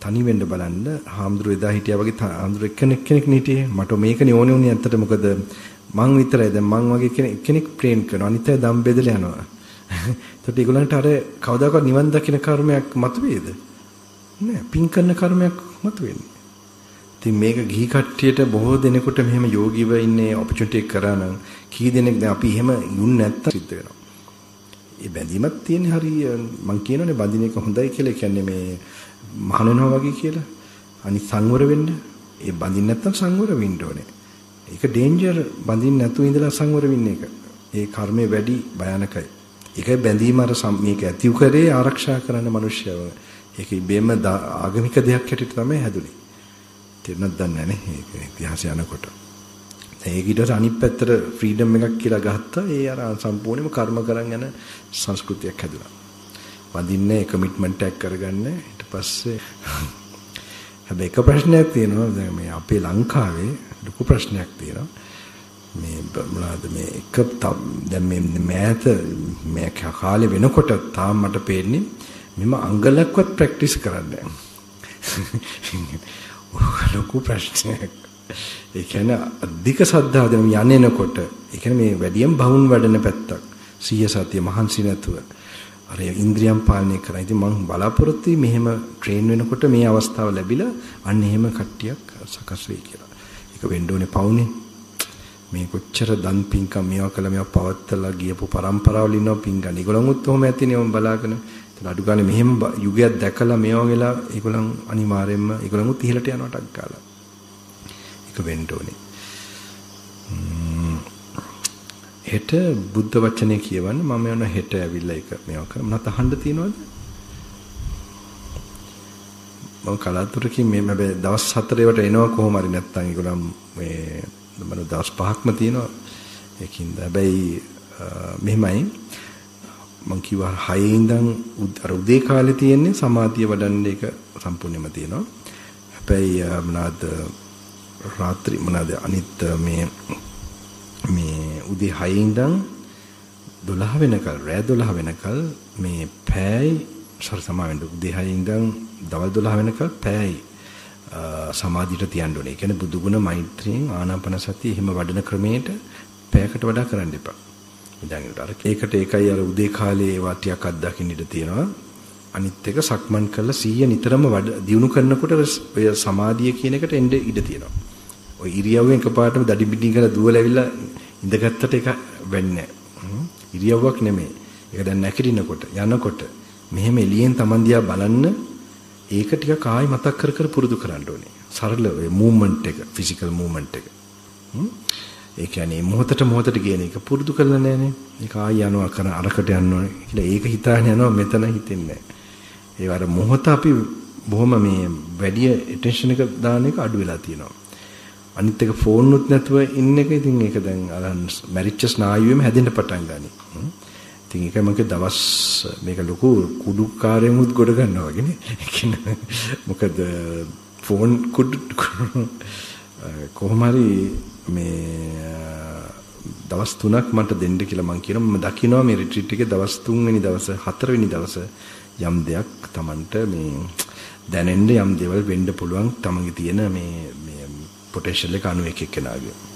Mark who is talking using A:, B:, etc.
A: තනි වෙන්න බලන්න. හාමුදුරුවෝ එදා හිටියා වගේ හාමුදුරුවෝ කෙනෙක් හිටියේ. මට මේකනේ ඕනේ උනේ ඇත්තට. මොකද මං විතරයි දැන් මං වගේ කෙනෙක් ප්‍රේන් කරනවා. අනිත් අය දම් බෙදලා යනවා. ඒකට ඒගොල්ලන්ට අර කවදාකවත් නිවන් දකින්න කර්මයක් මතුවේද? නෑ. පින් කරන කර්මයක් මතුවෙන්නේ. ඉතින් මේක ගිහි කට්ටියට බොහෝ දෙනෙකුට මෙහෙම යෝගීව ඉන්නේ ඔපචුනිටි එක කරා නම් කී දෙනෙක් දැන් අපි එහෙම යුන් නැත්තම් සිද්ධ වෙනවා. ඒ බැඳීමක් තියෙන්නේ හරි මං කියනනේ බඳින එක හොඳයි කියලා. ඒ කියන්නේ මේ මහාන වෙනවා වගේ කියලා. අනිත් සංවර වෙන්න. ඒ බඳින්න නැත්තම් සංවර වෙන්න ඕනේ. ඒක ඩේන්ජර්. බඳින්න නැතුව ඉඳලා සංවර වෙන්න එක. ඒ කර්මය වැඩි භයානකයි. ඒකයි බැඳීම අර මේක ඇතිව කරේ ආරක්ෂා කරන්න මිනිස්සුව. ඒක ඉබේම ආගමික දෙයක් හැටියට තමයි හැදුනේ. තේරුණාද දන්නේ නැහැ නේ. ඒක ඉතිහාසය යනකොට. ඒක ඊට අනිත් පැත්තට ෆ්‍රීඩම් එකක් කියලා ගත්තා. ඒ අර සම්පූර්ණයෙන්ම කර්ම කරන් යන සංස්කෘතියක් හැදුනා. වඳින්නේ කමිට්මන්ට් එකක් කරගන්න. ඊට පස්සේ හැබැයි එක ප්‍රශ්නයක් තියෙනවා. දැන් මේ අපේ ලංකාවේ ලොකු ප්‍රශ්නයක් තියෙනවා. මේ මොනවාද මේ එක දැන් මේ මෑත මේ කාලේ වෙනකොට තාම මට පේන්නේ මෙම අංගලක්වත් ප්‍රැක්ටිස් කරන්නේ නැහැ. ලොකු ප්‍රශ්නයක්. ඒ කියන්නේ අධික සද්ධා දෙන යන්නේනකොට ඒ කියන්නේ මේ වැඩියෙන් බහුන් වැඩන පැත්තක්. සිය සතිය මහන්සි නැතුව අර ඉන්ද්‍රියම් පාලනය කරා. ඉතින් මම බලාපොරොත්තු වෙයි මෙහෙම ට්‍රේන් වෙනකොට මේ අවස්ථාව ලැබිලා අන්න එහෙම කට්ටියක් සකස් වෙයි කියලා. ඒක වෙන්න ඕනේ පවුනේ. මේ කොච්චර දන් පින්කම් මේවා කළා මේවා පවත්තලා ගියපු පරම්පරාවල ඉන්නවා පින්කම්. ඒගොල්ලොත් ඔහොම ඇතිනේ මම බලාගෙන. ඒත් අඩු ගානේ මෙහෙම යුගයක් දැකලා මේවා වෙලා ඒගොල්ලන් අනිවාර්යයෙන්ම ඒගොල්ලොත් ඉහළට යනවා ටක් ගාලා. ඒක වෙන්න ඕනේ. හෙට බුද්ධ වචනේ කියවන්න මම යන හෙට ඇවිල්ලා ඒක මේවා කරා. මොනවද අහන්න තියෙනවද? මම කලාතුරකින් මේ හැබැයි දවස් 4 වට එනවා කොහොම හරි නැත්තම් ඒගොල්ලන් මේ මම දවස් 5ක්ම තියෙනවා. ඒකින්ද හැබැයි මෙහෙමයි මම කිව්වා 6 ඉඳන් අර උදේ කාලේ තියෙන්නේ සමාධිය වඩන්න එක සම්පූර්ණයෙන්ම තියෙනවා. හැබැයි මොනවාද රාත්‍රී මොනවාද අනිත් මේ උදේ 6 ඉඳන් 12 වෙනකල් රෑ 12 වෙනකල් මේ පැය සමාවෙන්න උදේ 6 ඉඳන් දවල් 12 වෙනකල් පැය සමාධියට තියන්න ඕනේ. ඒ කියන්නේ බුදු ගුණ මෛත්‍රියෙන් ආනාපාන සතිය එහෙම වඩන ක්‍රමයට පැයකට වඩා කරන්න එපා. ඉඳන් අර ඒකට ඒකයි අර උදේ කාලේ ඒවා ටිකක් අත්දකින්න ඉඩ තියෙනවා. අනිත් එක සක්මන් කරලා 100 නිතරම දියුණු කරනකොට ඔය සමාධිය කියන එකට එන්න ඉඩ තියෙනවා. ඔය ඉරියව්වෙන් එකපාරටම දඩි බිඩි කරලා දුවලා ඇවිල්ලා ඉඳගත්තට ඒක වෙන්නේ නැහැ. ඉරියව්වක් නෙමෙයි. ඒක දැන් නැගිටිනකොට යනකොට මෙහෙම එළියෙන් Taman දිහා බලන්න ඒක ටිකක් ආයි මතක් කර කර පුරුදු කරන්න ඕනේ. සරල ඔය මූවමන්ට් එක, ෆිසිකල් මූවමන්ට් එක. ඒ කියන්නේ මොහොතට කියන එක පුරුදු කරලා නැහනේ. ඒක ආයි යනවා කරන අරකට යන්න ඕනේ කියලා ඒක හිතාගෙන යනවා මෙතන හිතෙන්නේ නැහැ. ඒ වර මොහොත අපි බොහොම මේ වැඩි ඇටෙන්ෂන් එක දාන එක අඩු වෙලා තියෙනවා. අනිත් එක ෆෝන් උත් නැතුව ඉන්න එක ඉතින් ඒක දැන් අර මැරිච්ච ස්නායුවෙම හැදෙන්න පටන් ගනී. ඉතින් ඒක මගේ දවස් මේක ලොකු කුඩු කාර්යමුත් ගොඩ ගන්නවා වගේනේ. මොකද ෆෝන් කුඩු කොහොම හරි මේ දවස් 3ක් මට දෙන්න කියලා මං කියනවා. මම දකිනවා මේ රිට්‍රීට් එකේ දවස් 3 වෙනි දවස 4 වෙනි දවස යම් දෙයක් Tamanට මේ දැනෙන්න යම් දේවල් වෙන්න පුළුවන් Tamanගේ තියෙන මේ පොටෙන්ෂල් එක 91 කෙනාගේ.